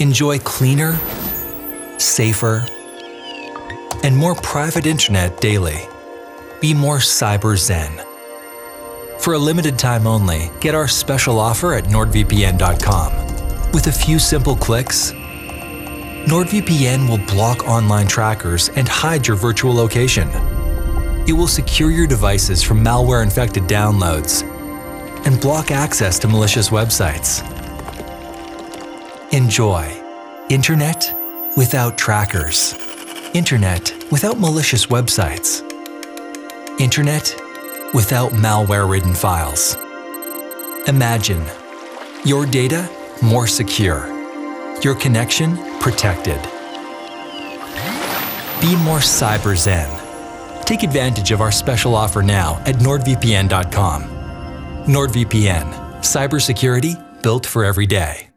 Enjoy cleaner, safer, and more private internet daily. Be more cyber zen. For a limited time only, get our special offer at nordvpn.com. With a few simple clicks, NordVPN will block online trackers and hide your virtual location. It will secure your devices from malware-infected downloads and block access to malicious websites. Enjoy internet without trackers. Internet without malicious websites. Internet without malware-ridden files. Imagine your data more secure, your connection protected. Be more cyber zen. Take advantage of our special offer now at nordvpn.com. NordVPN, cybersecurity built for every day.